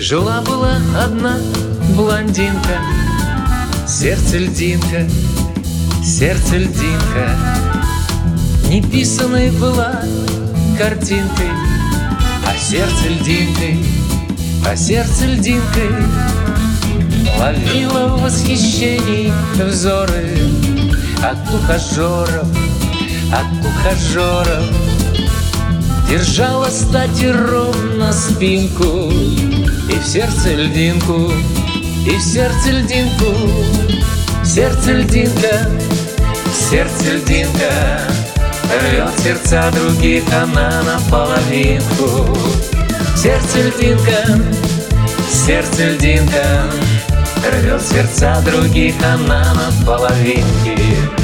Жила-была одна блондинка, сердце льдинка, сердце льдинка. Неписаной была картинкой, а сердце льдинкой, а сердце льдинкой. Ловила в восхищении взоры от ухажеров, от ухажеров. Держала стати ровно спинку, и в сердце льдинку, и в сердце льдинку. Сердце льдинка, сердце льдинка, рвет сердца других она наполовинку. Сердце льдинка, сердце льдинка, рвет сердца других она наполовинки.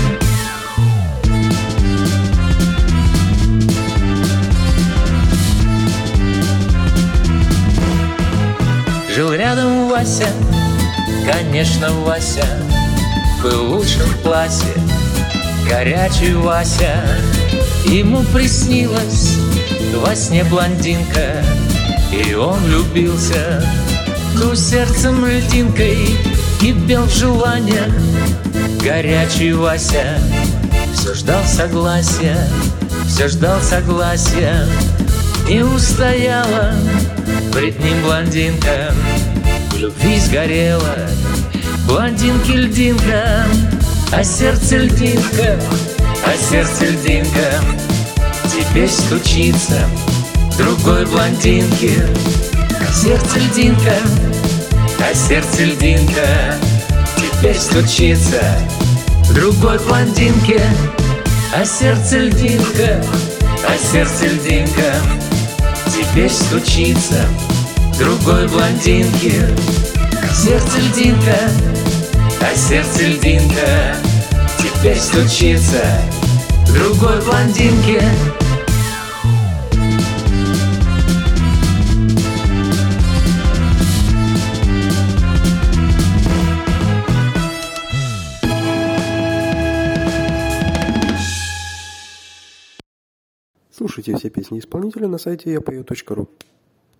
Жил рядом Вася, конечно, Вася, был в лучшем платье, горячий Вася. Ему приснилась во сне блондинка, и он влюбился, ту сердцем льдинкой кипел в желаниях. Горячий Вася все ждал согласия, все ждал согласия. Не устояла пред ним блондинка, в любви сгорела блондинки льдинка. А сердце льдинка, а сердце льдинка теперь стучится другой блондинки. А сердце льдинка, а сердце льдинка теперь стучится другой блондинке. А сердце льдинка, а сердце льдинка теперь стучится другой блондинке. Сердце льдинка, а сердце льдинка теперь стучится другой блондинке. Слушайте все песни исполнителя на сайте yapою.ru.